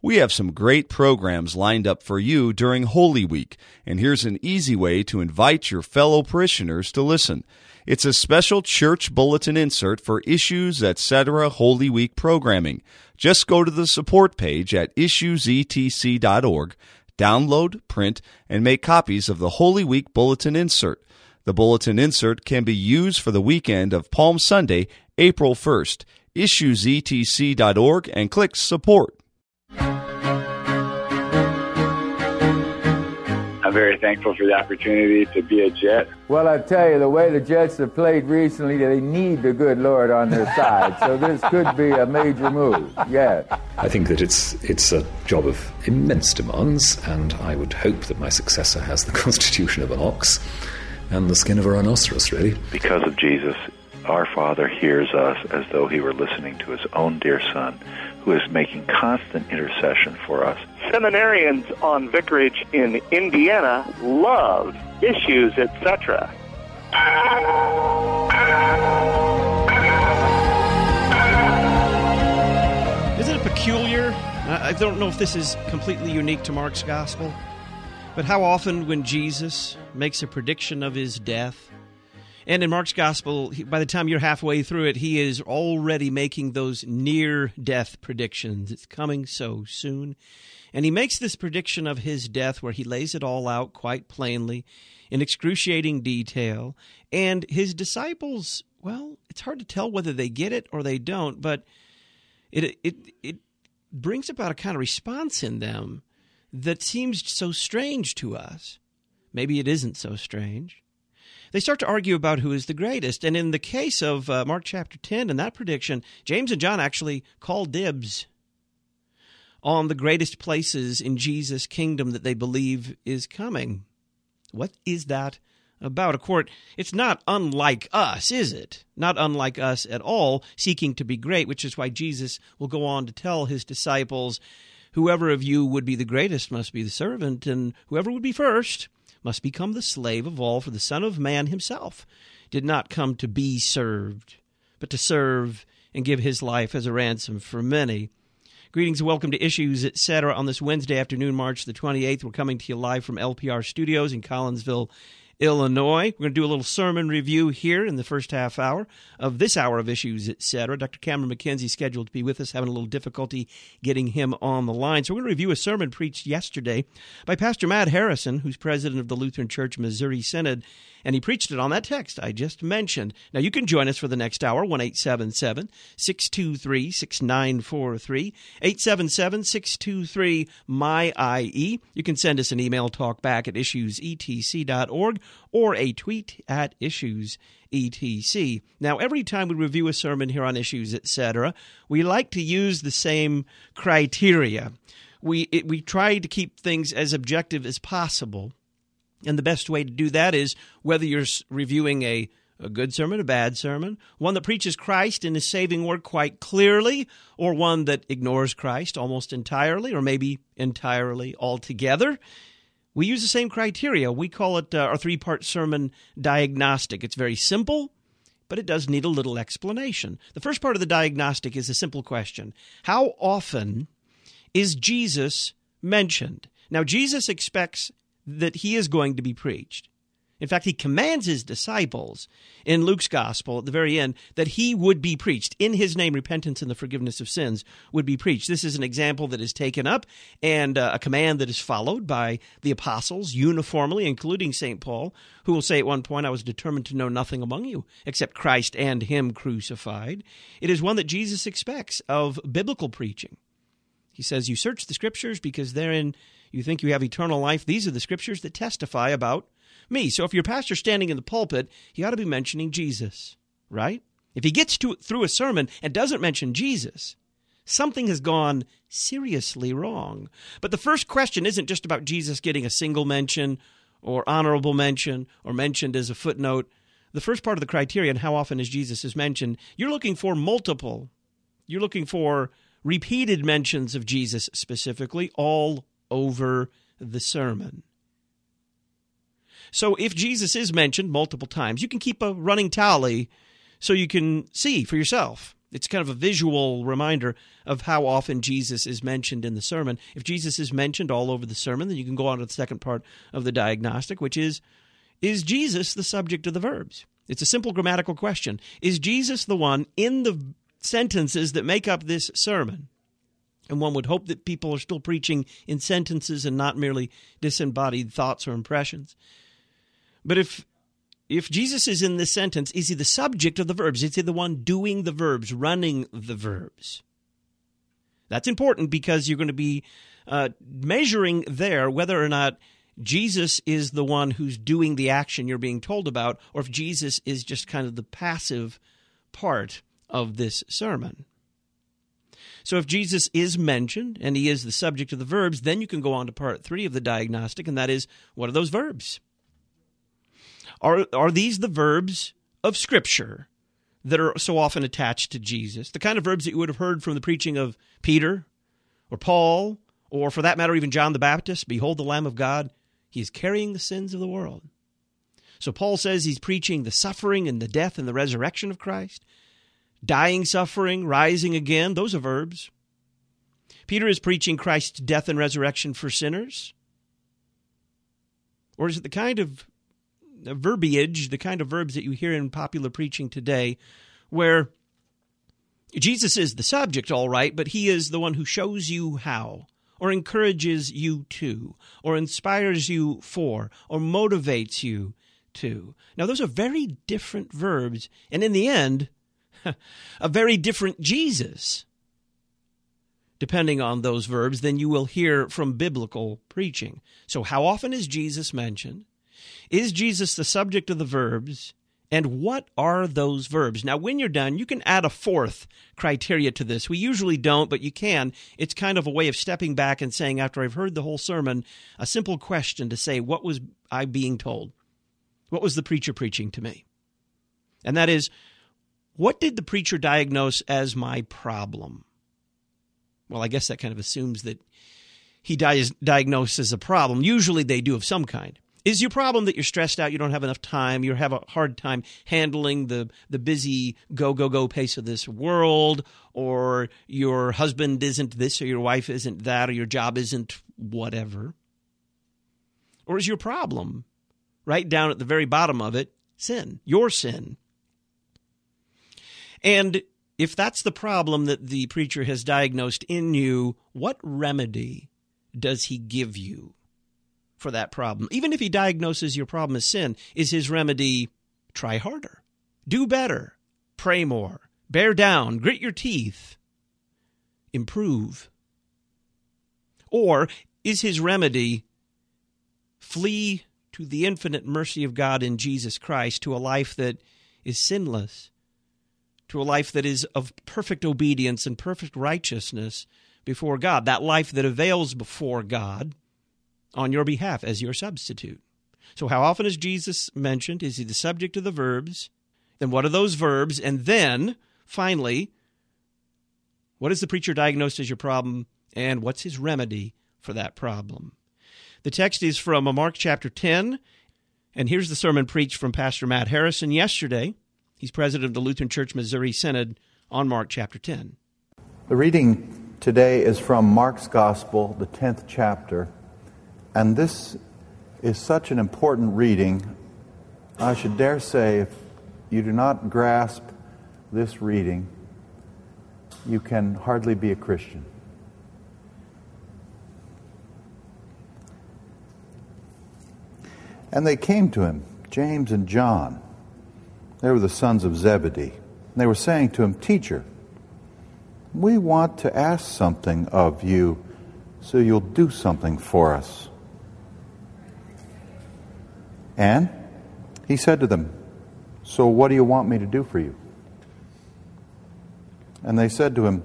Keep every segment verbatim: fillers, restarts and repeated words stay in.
We have some great programs lined up for you during Holy Week, and here's an easy way to invite your fellow parishioners to listen. It's a special church bulletin insert for Issues, et cetera Holy Week programming. Just go to the support page at issues e t c dot org, download, print, and make copies of the Holy Week bulletin insert. The bulletin insert can be used for the weekend of Palm Sunday, April first. issues e t c dot org and click Support. I'm very thankful for the opportunity to be a Jet. Well, I tell you, the way the Jets have played recently, they need the good Lord on their side. So this could be a major move. Yeah. I think that it's it's a job of immense demands, and I would hope that my successor has the constitution of an ox and the skin of a rhinoceros, really. Because of Jesus, our Father hears us as though he were listening to his own dear Son, who is making constant intercession for us. Seminarians on Vicarage in Indiana love Issues, et cetera. Isn't it peculiar? I don't know if this is completely unique to Mark's Gospel, but how often when Jesus makes a prediction of his death, and in Mark's Gospel, by the time you're halfway through it, he is already making those near-death predictions. It's coming so soon. And he makes this prediction of his death where he lays it all out quite plainly in excruciating detail. And his disciples, well, it's hard to tell whether they get it or they don't, but it it it brings about a kind of response in them that seems so strange to us. Maybe it isn't so strange. They start to argue about who is the greatest. And in the case of uh, Mark chapter ten and that prediction, James and John actually call dibs on the greatest places in Jesus' kingdom that they believe is coming. What is that about? Of course, it's not unlike us, is it? Not unlike us at all, seeking to be great, which is why Jesus will go on to tell his disciples, whoever of you would be the greatest must be the servant, and whoever would be first must become the slave of all, for the Son of Man himself did not come to be served, but to serve and give his life as a ransom for many. Greetings and welcome to Issues, et cetera. On this Wednesday afternoon, March the twenty-eighth, we're coming to you live from L P R Studios in Collinsville, Illinois. We're going to do a little sermon review here in the first half hour of this hour of Issues, et cetera. Doctor Cameron McKenzie scheduled to be with us, having a little difficulty getting him on the line. So we're going to review a sermon preached yesterday by Pastor Matt Harrison, who's president of the Lutheran Church Missouri Synod, and he preached it on that text I just mentioned. Now, you can join us for the next hour, one eight seven seven, six two three, six nine four three, eight seven seven, six two three, M Y I E. You can send us an email, talkback at issues e t c dot org, or a tweet at issues e t c. Now, every time we review a sermon here on Issues, et cetera, we like to use the same criteria. We it, we try to keep things as objective as possible. And the best way to do that is whether you're reviewing a, a good sermon, a bad sermon, one that preaches Christ and his saving work quite clearly, or one that ignores Christ almost entirely, or maybe entirely altogether. We use the same criteria. We call it uh, our three-part sermon diagnostic. It's very simple, but it does need a little explanation. The first part of the diagnostic is a simple question. How often is Jesus mentioned? Now, Jesus expects that he is going to be preached. In fact, he commands his disciples in Luke's gospel at the very end that he would be preached. In his name, repentance and the forgiveness of sins would be preached. This is an example that is taken up and uh, a command that is followed by the apostles uniformly, including Saint Paul, who will say at one point, I was determined to know nothing among you except Christ and him crucified. It is one that Jesus expects of biblical preaching. He says, you search the Scriptures because therein you think you have eternal life. These are the Scriptures that testify about me. So if your pastor's standing in the pulpit, he ought to be mentioning Jesus, right? If he gets to through a sermon and doesn't mention Jesus, something has gone seriously wrong. But the first question isn't just about Jesus getting a single mention or honorable mention or mentioned as a footnote. The first part of the criterion, how often is Jesus is mentioned, you're looking for multiple. You're looking for repeated mentions of Jesus specifically all over the sermon. So if Jesus is mentioned multiple times, you can keep a running tally so you can see for yourself. It's kind of a visual reminder of how often Jesus is mentioned in the sermon. If Jesus is mentioned all over the sermon, then you can go on to the second part of the diagnostic, which is, is Jesus the subject of the verbs? It's a simple grammatical question. Is Jesus the one in the sentences that make up this sermon? And one would hope that people are still preaching in sentences and not merely disembodied thoughts or impressions. But if if Jesus is in this sentence, is he the subject of the verbs? Is he the one doing the verbs, running the verbs? That's important because you're going to be uh, measuring there whether or not Jesus is the one who's doing the action you're being told about, or if Jesus is just kind of the passive part of this sermon. So if Jesus is mentioned and he is the subject of the verbs, then you can go on to part three of the diagnostic, and that is, what are those verbs? Are, are these the verbs of Scripture that are so often attached to Jesus? The kind of verbs that you would have heard from the preaching of Peter or Paul, or for that matter even John the Baptist, behold the Lamb of God, he is carrying the sins of the world. So Paul says he's preaching the suffering and the death and the resurrection of Christ. Dying, suffering, rising again, those are verbs. Peter is preaching Christ's death and resurrection for sinners. Or is it the kind of verbiage, the kind of verbs that you hear in popular preaching today, where Jesus is the subject, all right, but he is the one who shows you how, or encourages you to, or inspires you for, or motivates you to. Now, those are very different verbs, and in the end, a very different Jesus, depending on those verbs, than you will hear from biblical preaching. So how often is Jesus mentioned? Is Jesus the subject of the verbs? And what are those verbs? Now, when you're done, you can add a fourth criteria to this. We usually don't, but you can. It's kind of a way of stepping back and saying, after I've heard the whole sermon, a simple question to say, what was I being told? What was the preacher preaching to me? And that is, what did the preacher diagnose as my problem? Well, I guess that kind of assumes that he di- diagnoses a problem. Usually they do of some kind. Is your problem that you're stressed out, you don't have enough time, you have a hard time handling the, the busy go, go, go pace of this world, or your husband isn't this, or your wife isn't that, or your job isn't whatever? Or is your problem, right down at the very bottom of it, sin, your sin? And if that's the problem that the preacher has diagnosed in you, what remedy does he give you for that problem? Even if he diagnoses your problem as sin, is his remedy try harder, do better, pray more, bear down, grit your teeth, improve? Or is his remedy flee to the infinite mercy of God in Jesus Christ, to a life that is sinless, to a life that is of perfect obedience and perfect righteousness before God, that life that avails before God on your behalf as your substitute? So how often is Jesus mentioned? Is he the subject of the verbs? Then what are those verbs? And then, finally, what is the preacher diagnosed as your problem, and what's his remedy for that problem? The text is from Mark chapter ten, and here's the sermon preached from Pastor Matt Harrison yesterday. He's president of the Lutheran Church Missouri Synod on Mark chapter ten. The reading today is from Mark's Gospel, the tenth chapter. And this is such an important reading. I should dare say, if you do not grasp this reading, you can hardly be a Christian. And they came to him, James and John. They were the sons of Zebedee. And they were saying to him, Teacher, we want to ask something of you, so you'll do something for us. And he said to them, So what do you want me to do for you? And they said to him,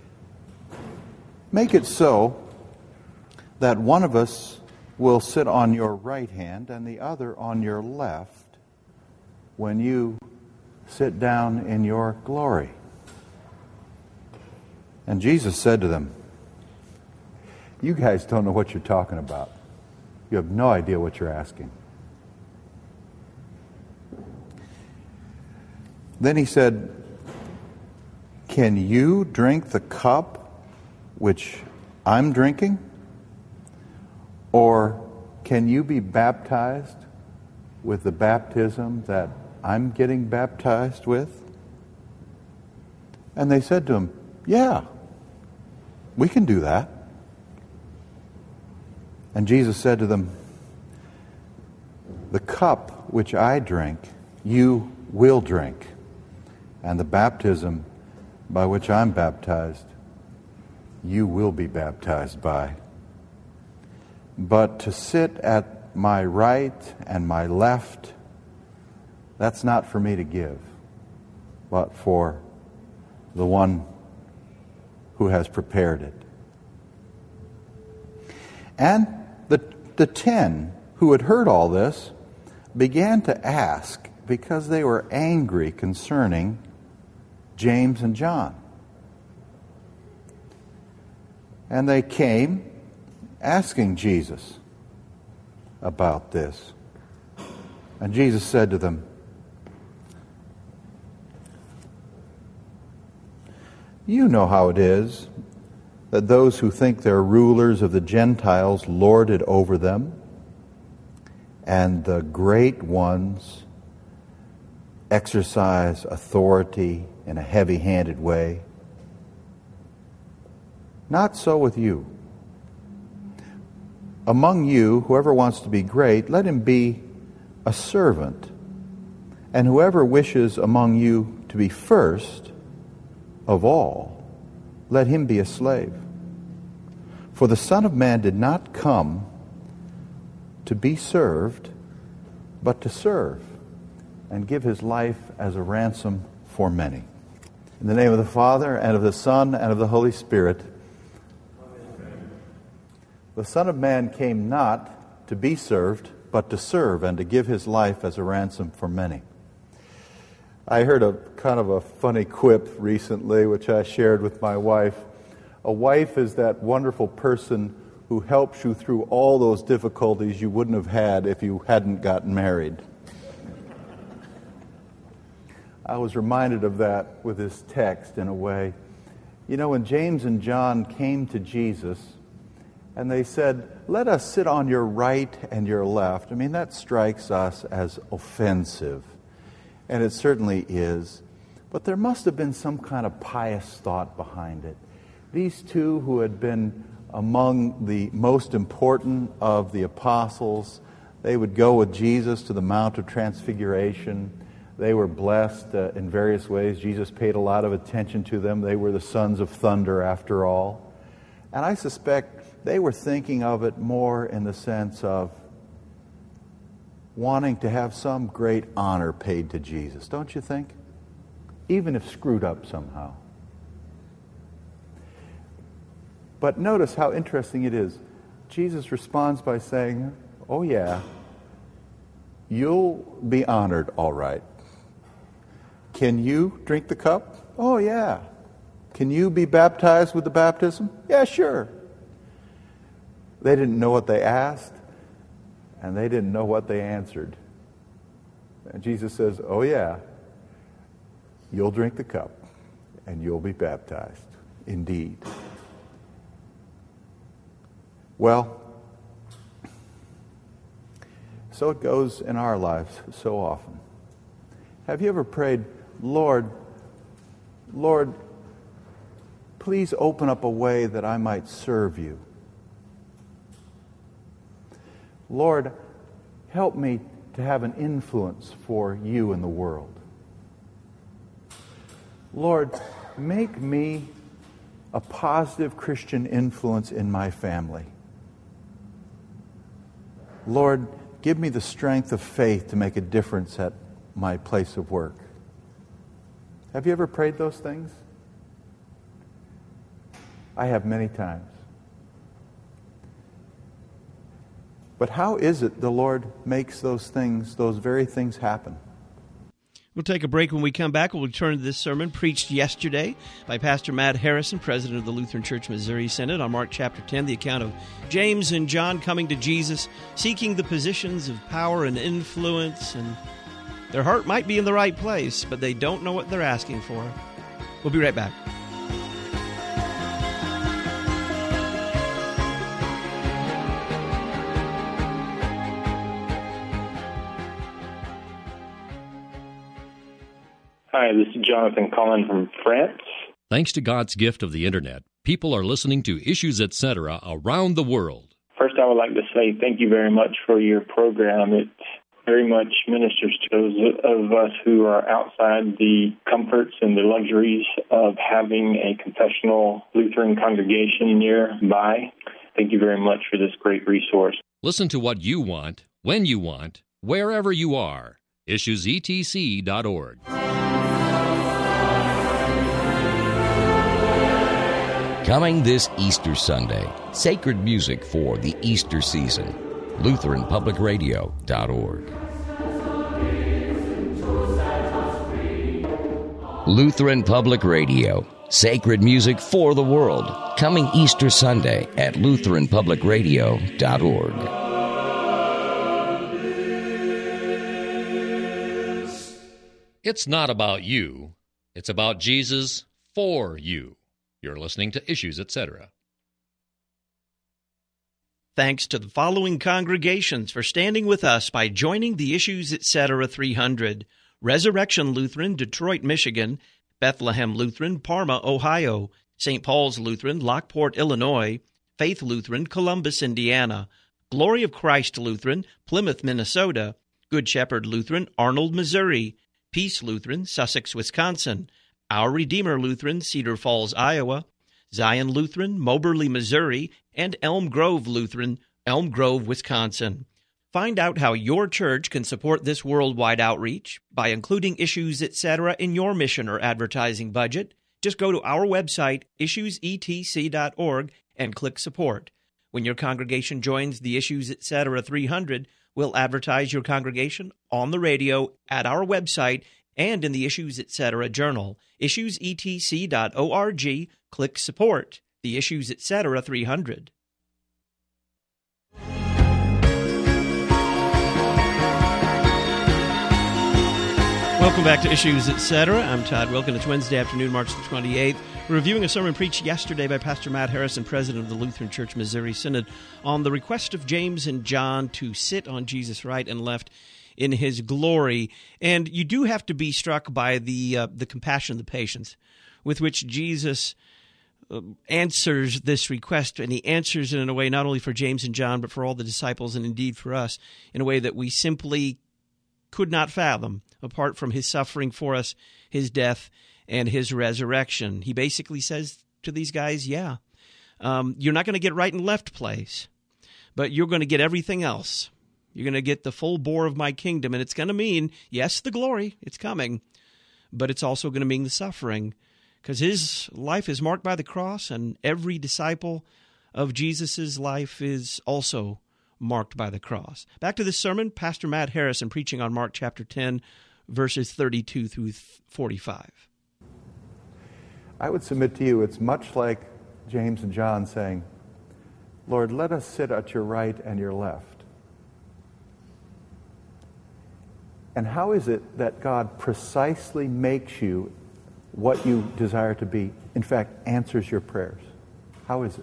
Make it so that one of us will sit on your right hand and the other on your left when you sit down in your glory. And Jesus said to them, You guys don't know what you're talking about. You have no idea what you're asking. Then he said, can you drink the cup which I'm drinking? Or can you be baptized with the baptism that I'm getting baptized with? And they said to him, yeah, we can do that. And Jesus said to them, the cup which I drink, you will drink, and the baptism by which I'm baptized, you will be baptized by. But to sit at my right and my left, that's not for me to give, but for the one who has prepared it. And the, the ten who had heard all this began to ask, because they were angry concerning James and John. And they came asking Jesus about this. And Jesus said to them, you know how it is that those who think they're rulers of the Gentiles lord it over them, and the great ones exercise authority in a heavy-handed way. Not so with you. Among you, whoever wants to be great, let him be a servant. And whoever wishes among you to be first of all, let him be a slave. For the Son of Man did not come to be served, but to serve, and give his life as a ransom for many. In the name of the Father, and of the Son, and of the Holy Spirit. Amen. The Son of Man came not to be served, but to serve, and to give his life as a ransom for many. I heard a kind of a funny quip recently, which I shared with my wife. A wife is that wonderful person who helps you through all those difficulties you wouldn't have had if you hadn't gotten married. I was reminded of that with this text in a way. You know, when James and John came to Jesus and they said, let us sit on your right and your left, I mean, that strikes us as offensive. And it certainly is. But there must have been some kind of pious thought behind it. These two who had been among the most important of the apostles, they would go with Jesus to the Mount of Transfiguration. They were blessed uh, in various ways. Jesus paid a lot of attention to them. They were the sons of thunder, after all. And I suspect they were thinking of it more in the sense of wanting to have some great honor paid to Jesus, don't you think? Even if screwed up somehow. But notice how interesting it is. Jesus responds by saying, oh yeah, you'll be honored, all right. Can you drink the cup? Oh yeah. Can you be baptized with the baptism? Yeah, sure. They didn't know what they asked, and they didn't know what they answered. And Jesus says, oh yeah, you'll drink the cup, and you'll be baptized, indeed. Well, so it goes in our lives so often. Have you ever prayed, Lord, Lord, please open up a way that I might serve you. Lord, help me to have an influence for you in the world. Lord, make me a positive Christian influence in my family. Lord, give me the strength of faith to make a difference at my place of work. Have you ever prayed those things? I have many times. But how is it the Lord makes those things, those very things happen? We'll take a break. When we come back, we'll return to this sermon preached yesterday by Pastor Matt Harrison, president of the Lutheran Church Missouri Synod, on Mark chapter ten, the account of James and John coming to Jesus, seeking the positions of power and influence, and their heart might be in the right place, but they don't know what they're asking for. We'll be right back. Hi, this is Jonathan calling from France. Thanks to God's gift of the Internet, people are listening to Issues, et cetera around the world. First, I would like to say thank you very much for your program. It very much ministers to those of us who are outside the comforts and the luxuries of having a confessional Lutheran congregation nearby. Thank you very much for this great resource. Listen to what you want, when you want, wherever you are. issues e t c dot org. Coming this Easter Sunday, sacred music for the Easter season. Lutheran Public Radio dot org. Lutheran Public Radio, sacred music for the world. Coming Easter Sunday at Lutheran Public Radio dot org. It's not about you. It's about Jesus for you. You're listening to Issues, et cetera. Thanks to the following congregations for standing with us by joining the Issues, et cetera three hundred. Resurrection Lutheran, Detroit, Michigan; Bethlehem Lutheran, Parma, Ohio; Saint Paul's Lutheran, Lockport, Illinois; Faith Lutheran, Columbus, Indiana; Glory of Christ Lutheran, Plymouth, Minnesota; Good Shepherd Lutheran, Arnold, Missouri; Peace Lutheran, Sussex, Wisconsin; Our Redeemer Lutheran, Cedar Falls, Iowa; Zion Lutheran, Moberly, Missouri; and Elm Grove Lutheran, Elm Grove, Wisconsin. Find out how your church can support this worldwide outreach by including Issues, et cetera in your mission or advertising budget. Just go to our website, issues e t c dot org, and click Support. When your congregation joins the Issues, et cetera three hundred, we'll advertise your congregation on the radio, at our website, and in the Issues, et cetera journal. issues e t c dot org, click Support. The Issues, et cetera three hundred. Welcome back to Issues, et cetera. I'm Todd Wilkin. It's Wednesday afternoon, March the twenty-eighth. We're reviewing a sermon preached yesterday by Pastor Matt Harrison, president of the Lutheran Church Missouri Synod, on the request of James and John to sit on Jesus' right and left in his glory. And you do have to be struck by the uh, the compassion, the patience with which Jesus uh, answers this request, and he answers it in a way not only for James and John, but for all the disciples, and indeed for us, in a way that we simply could not fathom, apart from his suffering for us, his death, and his resurrection. He basically says to these guys, yeah, um, you're not going to get right and left place, but you're going to get everything else. You're going to get the full bore of my kingdom, and it's going to mean, yes, the glory, it's coming, but it's also going to mean the suffering, because his life is marked by the cross, and every disciple of Jesus' life is also marked by the cross. Back to this sermon, Pastor Matt Harrison preaching on Mark chapter ten, verses thirty-two through forty-five. I would submit to you, it's much like James and John saying, Lord, let us sit at your right and your left. And how is it that God precisely makes you what you desire to be? In fact, answers your prayers. How is it?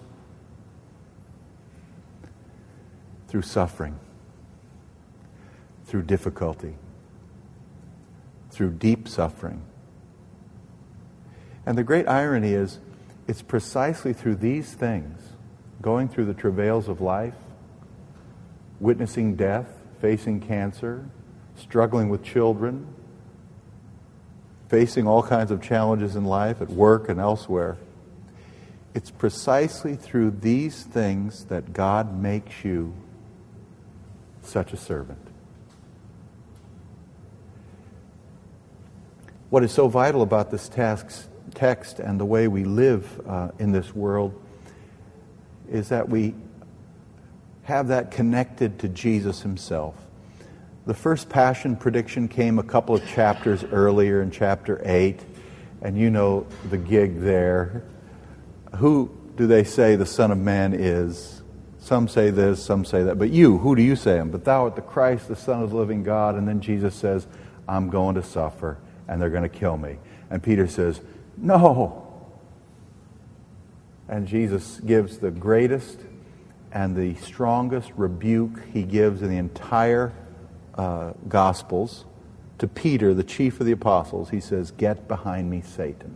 Through suffering, through difficulty, through deep suffering. And the great irony is, it's precisely through these things, going through the travails of life, witnessing death, facing cancer, struggling with children, facing all kinds of challenges in life at work and elsewhere. It's precisely through these things that God makes you such a servant. What is so vital about this task, text and the way we live uh, in this world is that we have that connected to Jesus himself. The first passion prediction came a couple of chapters earlier in chapter eight, and you know the gig there. Who do they say the Son of Man is? Some say this, some say that. But you, who do you say him? But thou art the Christ, the Son of the living God. And then Jesus says, I'm going to suffer, and they're going to kill me. And Peter says, No. And Jesus gives the greatest and the strongest rebuke he gives in the entire uh, Gospels to Peter, the chief of the apostles. He says, "Get behind me, Satan.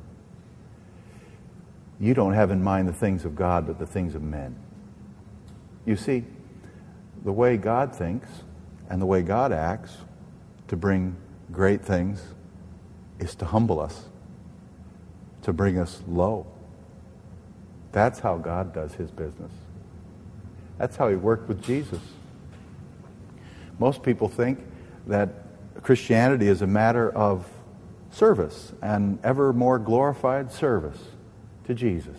You don't have in mind the things of God, but the things of men." You see, the way God thinks and the way God acts to bring great things is to humble us, to bring us low. That's how God does his business. That's how he worked with Jesus. Most people think that Christianity is a matter of service and ever more glorified service to Jesus.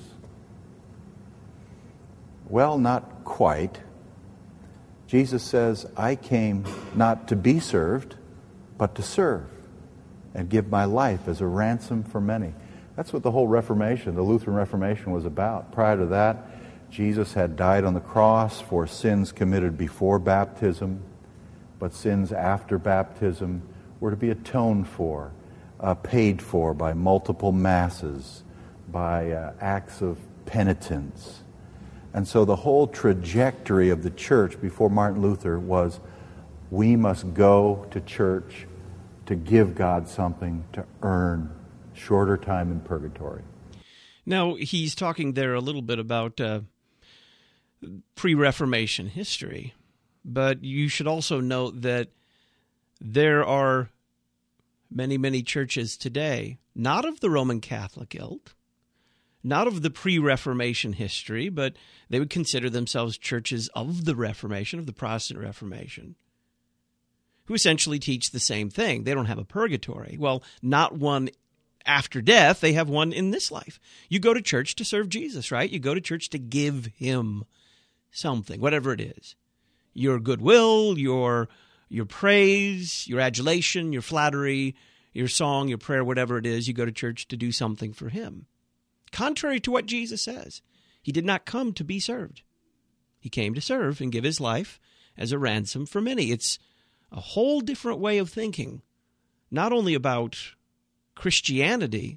Well, not quite. Jesus says, "I came not to be served, but to serve and give my life as a ransom for many." That's what the whole Reformation, the Lutheran Reformation, was about. Prior to that, Jesus had died on the cross for sins committed before baptism, but sins after baptism were to be atoned for, uh, paid for by multiple masses, by uh, acts of penitence. And so the whole trajectory of the church before Martin Luther was, we must go to church to give God something to earn shorter time in purgatory. Now, he's talking there a little bit about uh, pre-Reformation history, but you should also note that there are many, many churches today, not of the Roman Catholic ilk, not of the pre-Reformation history, but they would consider themselves churches of the Reformation, of the Protestant Reformation, who essentially teach the same thing. They don't have a purgatory. Well, not one after death. They have one in this life. You go to church to serve Jesus, right? You go to church to give him something, whatever it is. Your goodwill, your your praise, your adulation, your flattery, your song, your prayer, whatever it is, you go to church to do something for him. Contrary to what Jesus says, he did not come to be served. He came to serve and give his life as a ransom for many. It's a whole different way of thinking, not only about Christianity,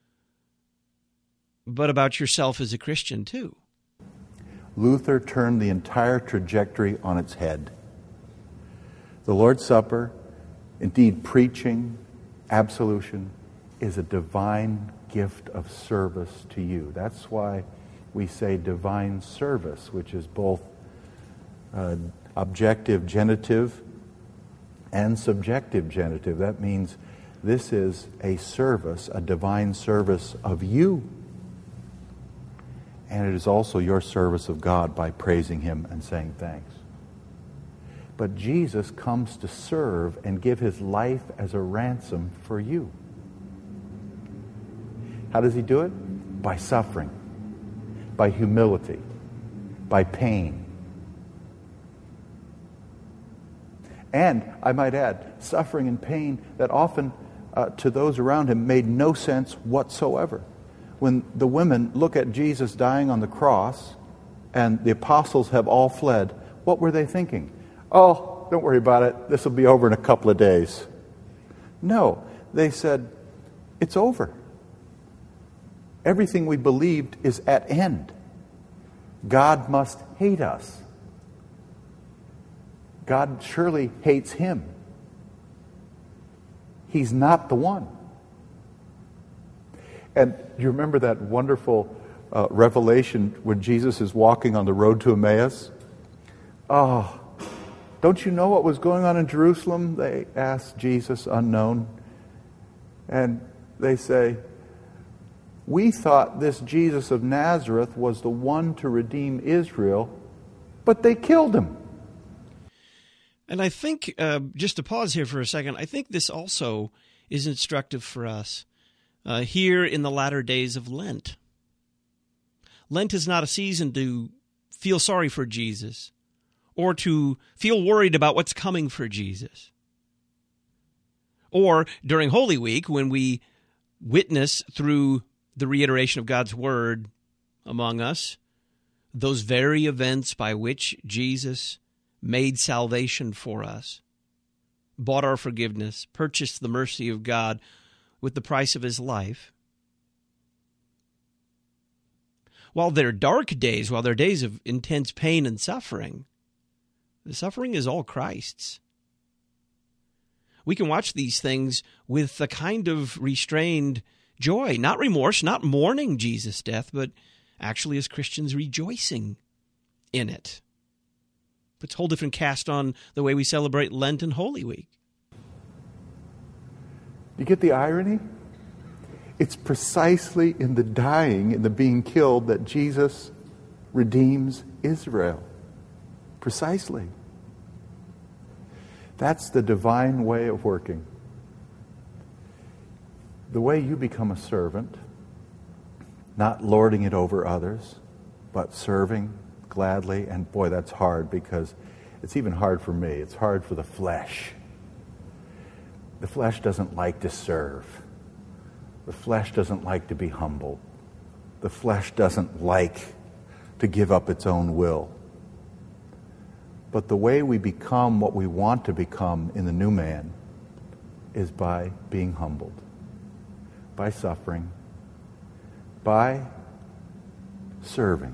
but about yourself as a Christian too. Luther turned the entire trajectory on its head. The Lord's Supper, indeed preaching, absolution, is a divine gift of service to you. That's why we say divine service, which is both uh, objective genitive and subjective genitive. That means this is a service, a divine service of you. And it is also your service of God by praising him and saying thanks. But Jesus comes to serve and give his life as a ransom for you. How does he do it? By suffering, by humility, by pain. And, I might add, suffering and pain that often uh, to those around him made no sense whatsoever. When the women look at Jesus dying on the cross and the apostles have all fled, what were they thinking? Oh, don't worry about it. This will be over in a couple of days. No, they said, it's over. Everything we believed is at end. God must hate us. God surely hates him. He's not the one. And you remember that wonderful uh, revelation when Jesus is walking on the road to Emmaus? Oh, don't you know what was going on in Jerusalem? They asked Jesus, unknown. And they say, we thought this Jesus of Nazareth was the one to redeem Israel, but they killed him. And I think, uh, just to pause here for a second, I think this also is instructive for us uh, here in the latter days of Lent. Lent is not a season to feel sorry for Jesus or to feel worried about what's coming for Jesus. Or during Holy Week, when we witness through the reiteration of God's Word among us those very events by which Jesus made salvation for us, bought our forgiveness, purchased the mercy of God with the price of his life. while they're dark days, while they're days of intense pain and suffering, the suffering is all Christ's. We can watch these things with a kind of restrained joy, not remorse, not mourning Jesus' death, but actually as Christians rejoicing in it. Puts a whole different cast on the way we celebrate Lent and Holy Week. You get the irony? It's precisely in the dying, in the being killed, that Jesus redeems Israel. Precisely. That's the divine way of working. The way you become a servant, not lording it over others, but serving gladly. And boy, that's hard, because it's even hard for me. It's hard for the flesh. The flesh doesn't like to serve. The flesh doesn't like to be humbled. The flesh doesn't like to give up its own will. But the way we become what we want to become in the new man is by being humbled, by suffering, by serving.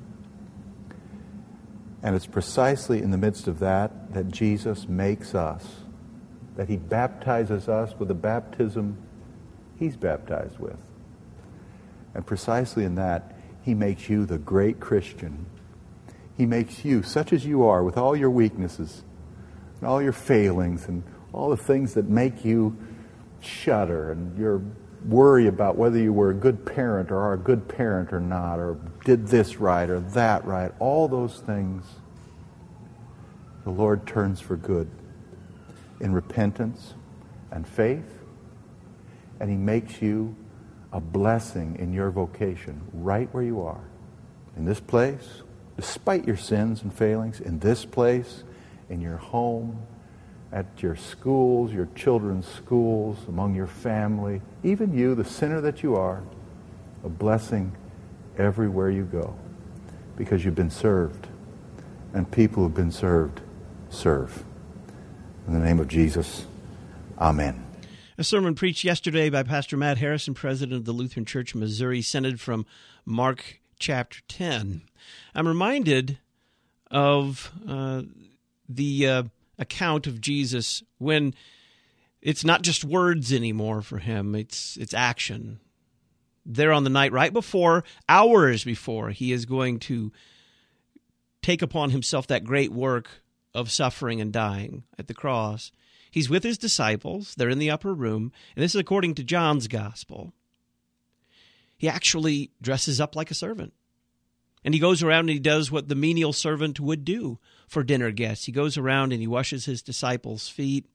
And it's precisely in the midst of that that Jesus makes us, that he baptizes us with the baptism he's baptized with. And precisely in that, he makes you the great Christian. He makes you, such as you are, with all your weaknesses, and all your failings, and all the things that make you shudder, and your worry about whether you were a good parent or are a good parent or not, or did this right or that right. All those things the Lord turns for good in repentance and faith, and he makes you a blessing in your vocation right where you are. In this place, despite your sins and failings, in this place, in your home, at your schools, your children's schools, among your family, even you, the sinner that you are, a blessing everywhere you go, because you've been served, and people who've been served serve. In the name of Jesus, amen. A sermon preached yesterday by Pastor Matt Harrison, president of the Lutheran Church of Missouri, centered from Mark chapter ten. I'm reminded of uh, the uh, account of Jesus when it's not just words anymore for him, it's it's action. There on the night right before, hours before, he is going to take upon himself that great work of suffering and dying at the cross. He's with his disciples. They're in the upper room, and this is according to John's gospel. He actually dresses up like a servant. And he goes around and he does what the menial servant would do for dinner guests. He goes around and he washes his disciples' feet.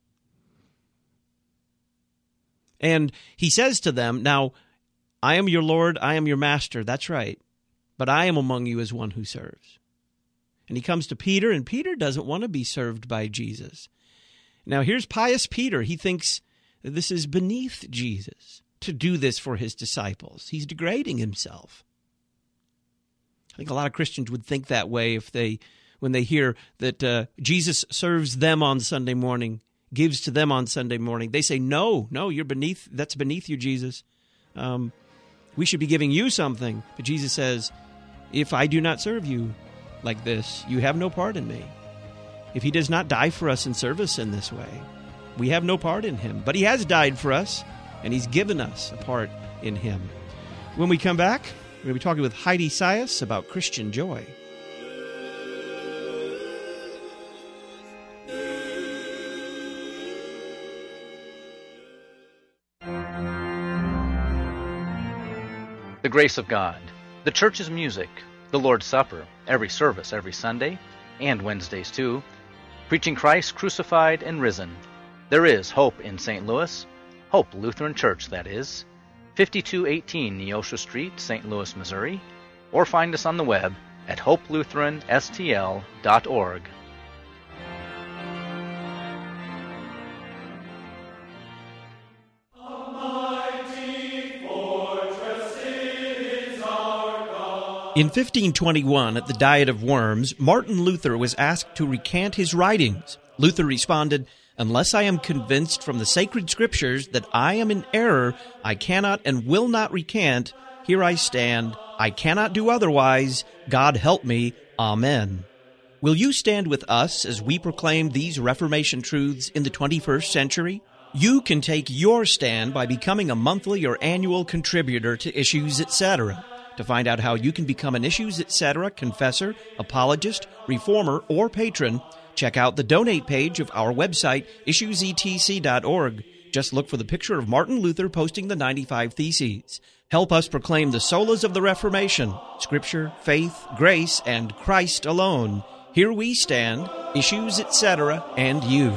And he says to them, now, I am your Lord, I am your master, that's right, but I am among you as one who serves. And he comes to Peter, and Peter doesn't want to be served by Jesus. Now, here's pious Peter. He thinks that this is beneath Jesus to do this for his disciples. He's degrading himself. I think a lot of Christians would think that way if they, when they hear that uh, Jesus serves them on Sunday morning, gives to them on Sunday morning. They say, no, no, you're beneath, that's beneath you, Jesus. Um, we should be giving you something. But Jesus says, if I do not serve you like this, you have no part in me. If he does not die for us in service in this way, we have no part in him. But he has died for us, and he's given us a part in him. When we come back, we're going to be talking with Heidi Sias about Christian joy. The grace of God, the church's music, the Lord's Supper, every service every Sunday, and Wednesdays too, preaching Christ crucified and risen. There is hope in Saint Louis, Hope Lutheran Church, that is, fifty-two eighteen Neosho Street, Saint Louis, Missouri, or find us on the web at hope lutheran s t l dot org. In fifteen twenty-one, at the Diet of Worms, Martin Luther was asked to recant his writings. Luther responded, "Unless I am convinced from the sacred scriptures that I am in error, I cannot and will not recant Here I stand. I cannot do otherwise. God help me. Amen. Will you stand with us as we proclaim these Reformation truths in the twenty-first century? You can take your stand by becoming a monthly or annual contributor to Issues Etc. To find out how you can become an Issues Etc. confessor, apologist, reformer, or patron, check out the donate page of our website, issues e t c dot org. Just look for the picture of Martin Luther posting the ninety-five Theses. Help us proclaim the solas of the Reformation, Scripture, faith, grace, and Christ alone. Here we stand, Issues Etc., and you.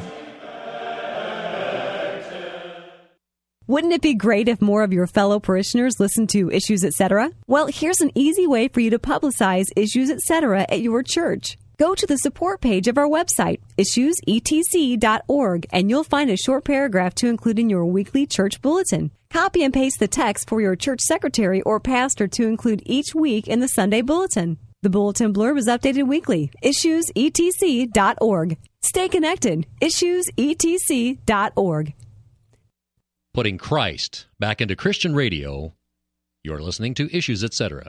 Wouldn't it be great if more of your fellow parishioners listened to Issues Etc.? Well, here's an easy way for you to publicize Issues Etc. at your church. Go to the support page of our website, issues e t c dot org, and you'll find a short paragraph to include in your weekly church bulletin. Copy and paste the text for your church secretary or pastor to include each week in the Sunday bulletin. The bulletin blurb is updated weekly. issues e t c dot org. Stay connected. issues e t c dot org. Putting Christ back into Christian radio. You're listening to Issues Etc.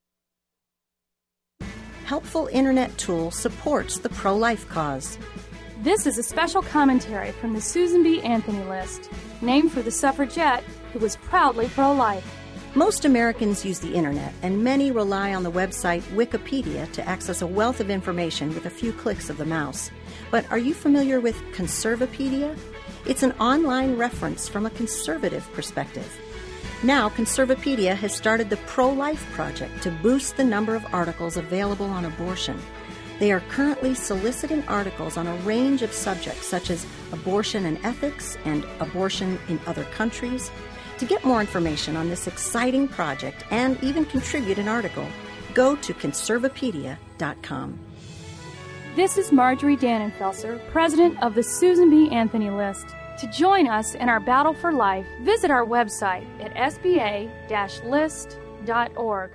Helpful Internet Tool supports the pro-life cause. This is a special commentary from the Susan B. Anthony List, named for the suffragette who was proudly pro-life. Most Americans use the Internet, and many rely on the website Wikipedia to access a wealth of information with a few clicks of the mouse. But are you familiar with Conservapedia? It's an online reference from a conservative perspective. Now, Conservapedia has started the Pro-Life Project to boost the number of articles available on abortion. They are currently soliciting articles on a range of subjects such as abortion and ethics and abortion in other countries. To get more information on this exciting project and even contribute an article, go to conservapedia dot com. This is Marjorie Dannenfelser, president of the Susan B. Anthony List. To join us in our battle for life, visit our website at s b a dash list dot org.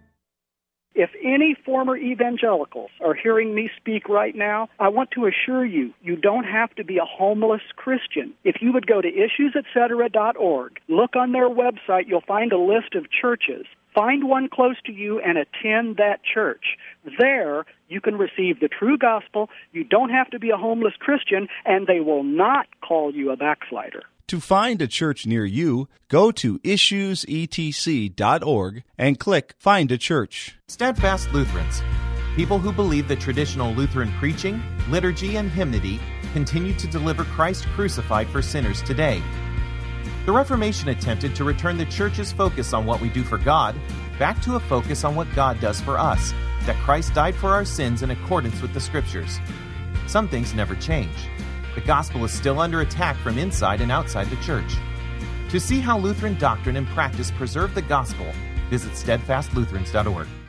If any former evangelicals are hearing me speak right now, I want to assure you, you don't have to be a homeless Christian. If you would go to issues etc dot org, look on their website, you'll find a list of churches. Find one close to you and attend that church. There, you can receive the true gospel. You don't have to be a homeless Christian, and they will not call you a backslider. To find a church near you, go to issues e t c dot org and click Find a Church. Steadfast Lutherans, people who believe that traditional Lutheran preaching, liturgy, and hymnody continue to deliver Christ crucified for sinners today. The Reformation attempted to return the Church's focus on what we do for God back to a focus on what God does for us, that Christ died for our sins in accordance with the Scriptures. Some things never change. The gospel is still under attack from inside and outside the Church. To see how Lutheran doctrine and practice preserve the gospel, visit steadfast lutherans dot org.